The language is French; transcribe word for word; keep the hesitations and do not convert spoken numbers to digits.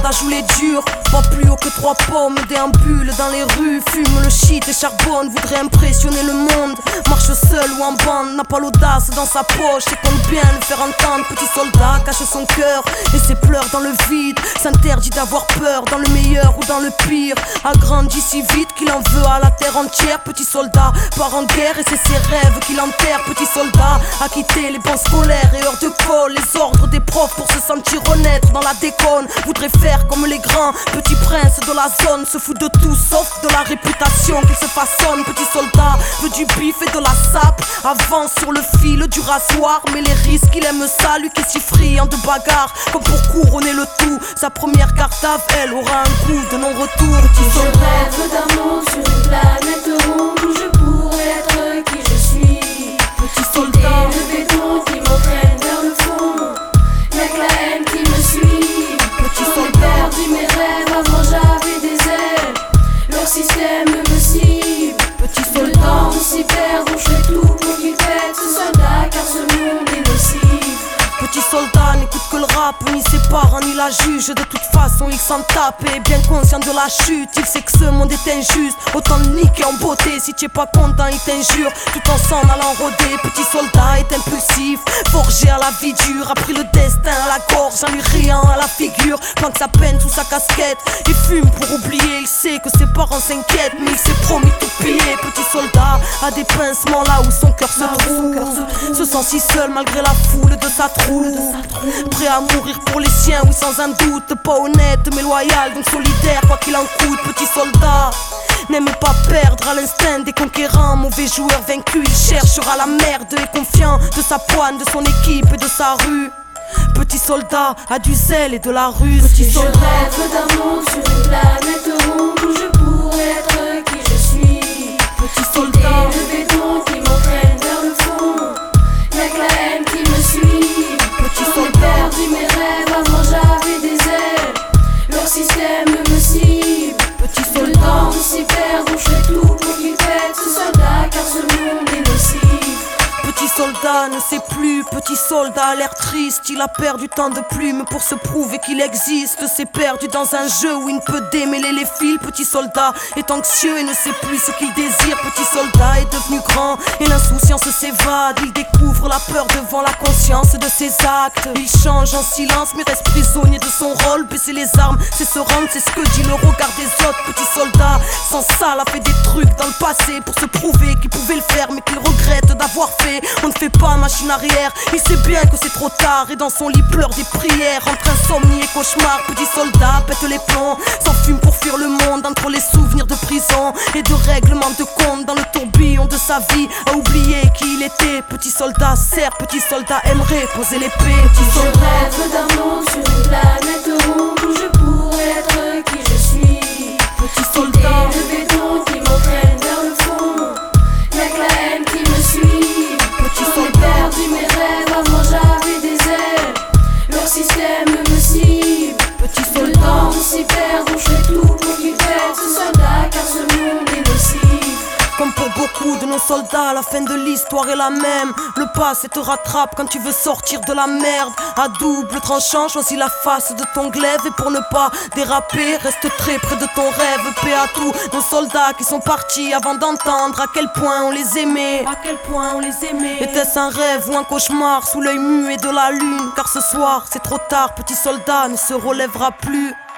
soldat joue les durs. Pas plus haut que trois pommes, déambule dans les rues, fume le shit et charbonne, voudrait impressionner le monde. Marche seul ou en bande, n'a pas l'audace dans sa poche et compte bien le faire entendre. Petit soldat cache son cœur et ses pleurs dans le vide. S'interdit d'avoir peur dans le meilleur ou dans le pire. Agrandit si vite qu'il en veut à la terre entière. Petit soldat part en guerre et c'est ses rêves qu'il enterre. Petit soldat a quitté les bancs scolaires et heures de colle, les ordres des profs pour se sentir honnête dans la déconne. Voudrait faire comme les grands, petit prince de la zone. Se fout de tout sauf de la réputation qu'il se façonne. Petit soldat veut du bif et de la sape. Avance sur le fil du rasoir, mais les risques il aime ça, lui qui est si friand de bagarre. Comme pour couronner le tout, sa première carte à elle aura un coup de non-retour. Petit soldat, je rêve d'un monde sur une planète ronde où je pourrais être qui je suis. Petit soldat, le béton qui m'entraîne vers le fond, y'a que la haine qui me suit. Petit J'en ai soldat, perdu mes rêves, avant j'avais des ailes. Leur système me cible. petit Le soldat, temps s'y perd, donc je fais tout pour qu'il pète ce soldat, car ce monde est nocif. petit soldat n'écoute que le rap, ni ses parents ni la juge. De toute façon il s'en tape et bien conscient de la chute. Il sait que ce monde est injuste, autant le niquer en beauté. Si tu es pas content il t'injure, tout en s'en allant rôder. Petit soldat est impulsif, forgé à la vie dure. A pris le destin à la gorge en lui riant à la figure. Planque sa peine sous sa casquette, il fume pour oublier. Il sait que ses parents s'inquiètent, mais il s'est promis tout piller. Petit soldat a des pincements là où son cœur se trouve. Se sent si seul malgré la foule de sa troupe. Prêt à mourir pour les siens, oui sans un doute. Pas honnête mais loyal, donc solidaire quoi qu'il en coûte. Petit soldat n'aime pas perdre à l'instinct des conquérants. Mauvais joueur vaincu, il cherchera la merde. Et confiant de sa poigne, de son équipe et de sa rue. Petit soldat a du zèle et de la ruse. Petit soldat, je rêve d'un monde sur une planète ronde où je pourrais être qui je suis. petit soldat, le béton qui m'entraîne vers le fond, y'a que la haine qui me suit. petit J'en ai soldat, perdu mes rêves, avant j'avais des ailes. Leur système me cible. petit Le soldat, temps s'y perd, donc je fais tout pour qu'il pète ce soldat, car ce monde est nocif. petit soldat ne sait plus. Petit soldat a l'air triste, il a perdu tant de plumes pour se prouver qu'il existe. C'est perdu dans un jeu où il ne peut démêler les fils. Petit soldat est anxieux et ne sait plus ce qu'il désire. Petit soldat est devenu grand et l'insouciance s'évade. Il découvre la peur devant la conscience de ses actes. Il change en silence mais reste prisonnier de son rôle. Baisser les armes, c'est se rendre, c'est ce que dit le regard des autres. Petit soldat sans ça a fait des trucs dans le passé pour se prouver qu'il pouvait le faire mais qu'il regrette d'avoir fait. On ne fait pas machine arrière, il sait bien que c'est trop tard. Et dans son lit pleure des prières, entre insomnie et cauchemar. Petit soldat pète les plombs, s'enfume pour fuir le monde. Entre les souvenirs de prison et de règlement de compte. Dans le tourbillon de sa vie, a oublié qui il était. Petit soldat sert, petit soldat aimerait poser l'épée. Petit Je soldat, rêve d'un monde sur une planète ronde où je pourrais être qui je suis. petit soldat, Le béton qui m'entraîne vers le fond, y'a que la haine qui me suit. petit J'en ai soldat, perdu mes rêves, avant j'avais des ailes. Leur système me cible. petit Le soldat, temps s'y perd, donc je fais tout pour qu'il pète ce soldat, car ce monde est nocif. Comme pour beaucoup de nos soldats, la fin de l'histoire est la même. Le passé te rattrape quand tu veux sortir de la merde. À double tranchant, choisis la face de ton glaive. Et pour ne pas déraper, reste très près de ton rêve. Paix à tous nos soldats qui sont partis avant d'entendre à quel point on les aimait. À quel point on les aimait. Était-ce un rêve ou un cauchemar sous l'œil muet de la lune? Car ce soir, c'est trop tard, petit soldat ne se relèvera plus.